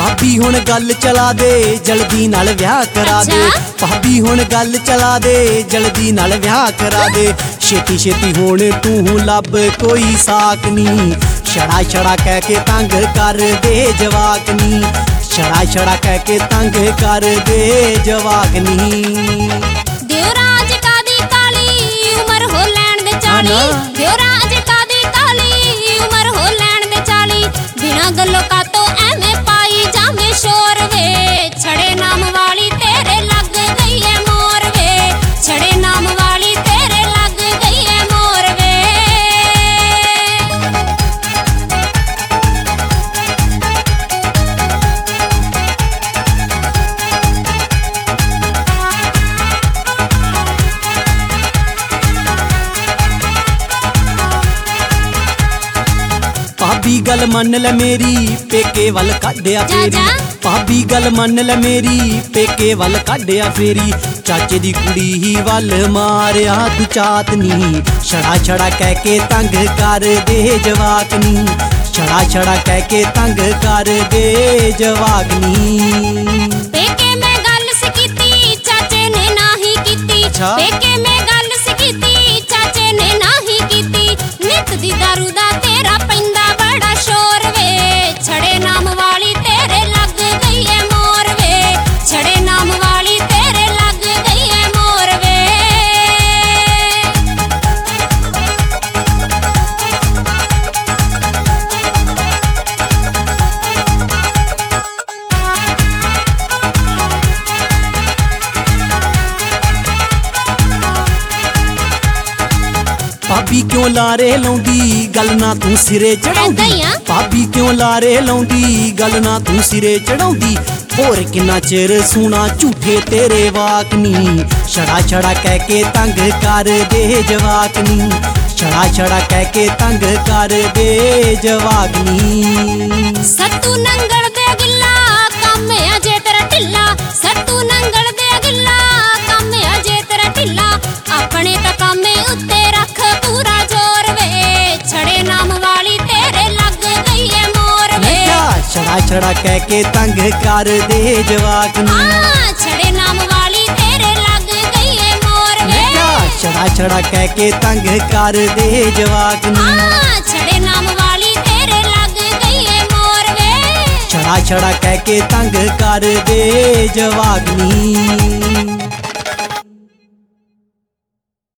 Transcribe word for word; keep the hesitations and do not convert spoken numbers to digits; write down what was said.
भाभी हुण गल चला दे जल्दी नाल व्याह करा दे। भाभी हुण गल चला दे जल्दी नाल व्याह करा दे। छेती छेती हुण तू लभ कोई साकनी, छड़ा छड़ा कह के तंग कर दे जवाकनी, छड़ा छड़ा कह के तंग कर दे जवाकनी। देवराज कादी काली उमर हो लैण दे चाली, देवराज कादी काली उमर हो लैण दे चाली। बिना गल्लों का तो एवें पाई जावे शोर वे, छड़े नाम वाली तेरे लग गई है मोर वे, छड़े नाम वाली तेरे लग गई है मोर वे। भाभी गल मन ले मेरी पेके वल काढ़िया फेरी, भाभी गल मन ले मेरी पेके वल काढ़िया फेरी। चाचे दी कुड़ी ही वल मारिया तू चातनी, छड़ा छड़ा कह के तंग कर दे जवाकनी, छड़ा छड़ा कह के तंग कर दे जवाकनी। पेके में गल सिकीती चाचे ने नाही कीती, पेके में गल सिकीती चाचे ने नाही कीती। नित दी दारू दा तेरा पैंदा बड़ा शोर वे, छड़े नाम वाली तेरे लग गई है मोर वे, छड़े नाम वाली तेरे लग गई है मोर वे। भाभी क्यों लारे लाउंदी गल ना तू सिरे चढ़ाउंदी, भाभी क्यों लारे लाउंदी गल ना तू सिरे चढ़ाउंदी। होर किन्ना चिर सुना झूठे तेरे वाकनी, छड़ा छड़ा कह के तंग कर दे जवाकनी, छड़ा छड़ा कह के तंग कर दे जवाकनी। सत्तू नंगल दे गिल्ला कम अजे तेरा ढिल्ला, सत्तू नंगल दे गिल्ला कम अजे तेरा ढिल्ला। अपने तो कामे उत्ते रख पूरा जोर वे, छड़े नाम वाली तेरे लग गई है मोर वे, छड़ा छड़ा कह के तंग कर दे जवाकनी, छड़े नाम वाली तेरे लग गई है मोर वे, छड़ा छड़ा कह के तंग कर दे जवाकनी, छड़े नाम वाली तेरे लग गई है मोर वे, छड़ा छड़ा कह के तंग कर दे जवाकनी।